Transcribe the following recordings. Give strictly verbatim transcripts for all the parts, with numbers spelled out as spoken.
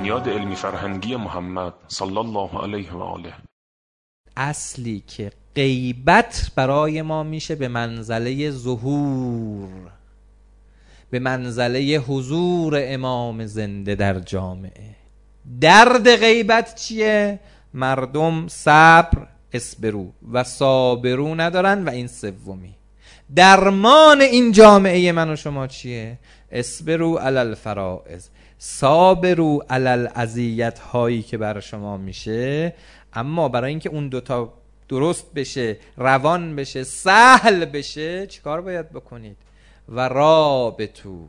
بنیاد علمی فرهنگی محمد صلی الله علیه و آله. اصلی که غیبت برای ما میشه به منزله ظهور، به منزله حضور امام زنده در جامعه. درد غیبت چیه؟ مردم صبر اصبرو و صابرو ندارن و این سومی. درمان این جامعه من و شما چیه؟ اصبرو علی الفرائض، صابرو علی الاذیت هایی که بر شما میشه. اما برای اینکه اون دوتا درست بشه، روان بشه، سهل بشه، چیکار باید بکنید؟ و رابطو،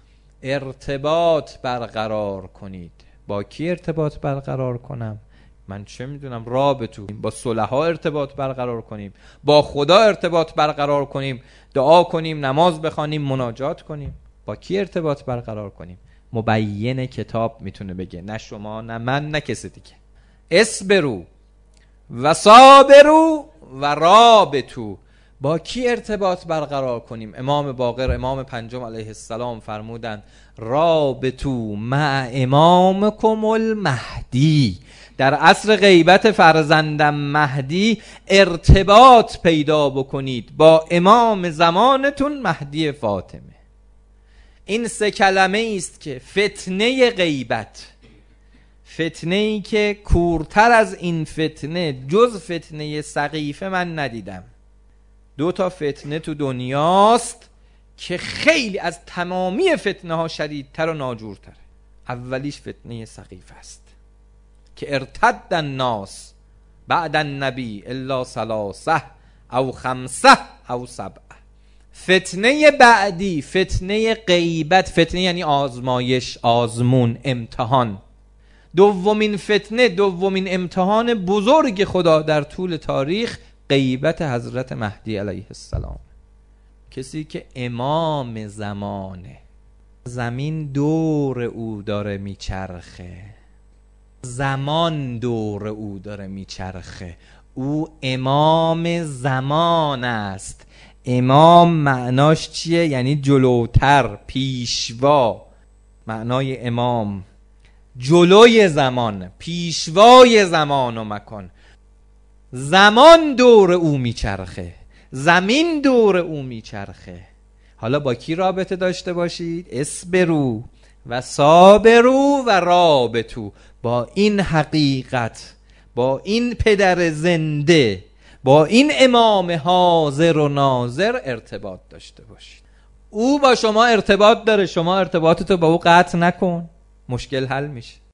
ارتباط برقرار کنید. با کی ارتباط برقرار کنم؟ من چه میدونم، رابطو، با صلحا ارتباط برقرار کنیم، با خدا ارتباط برقرار کنیم، دعا کنیم، نماز بخوانیم، مناجات کنیم. با کی ارتباط برقرار کنیم؟ مبین کتاب میتونه بگه، نه شما نه من نه کسی دیگه. اصبرو و صابرو و رابطو. با کی ارتباط برقرار کنیم؟ امام باقر، امام پنجم علیه السلام فرمودند رابطو مع امامکم المهدی. در عصر غیبت فرزندم مهدی ارتباط پیدا بکنید با امام زمانتون مهدی فاطمه. این سه کلمه است که فتنه غیبت، فتنه ای که کورتر از این فتنه جز فتنه سقیفه من ندیدم. دو تا فتنه تو دنیاست که خیلی از تمامی فتنه ها شدیدتر و ناجورتره. اولیش فتنه سقیفه است که ارتد الناس بعد النبی الا ثلاثه او خمسه او سبعه. فتنه بعدی فتنه غیبت، فتنه یعنی آزمایش، آزمون، امتحان. دومین فتنه، دومین امتحان بزرگ خدا در طول تاریخ غیبت حضرت مهدی علیه السلام. کسی که امام زمانه، زمین دور او داره میچرخه، زمان دور او داره میچرخه، او امام زمان است. امام معناش چیه؟ یعنی جلوتر، پیشوا. معنای امام جلوی زمان، پیشوای زمان و مکان. زمان دور او میچرخه، زمین دور او میچرخه. حالا با کی رابطه داشته باشید؟ اصبرو و صابرو و رابطو. با این حقیقت، با این پدر زنده، با این امام حاضر و ناظر ارتباط داشته باشید. او با شما ارتباط داره، شما ارتباطتو با او قطع نکن، مشکل حل میشه.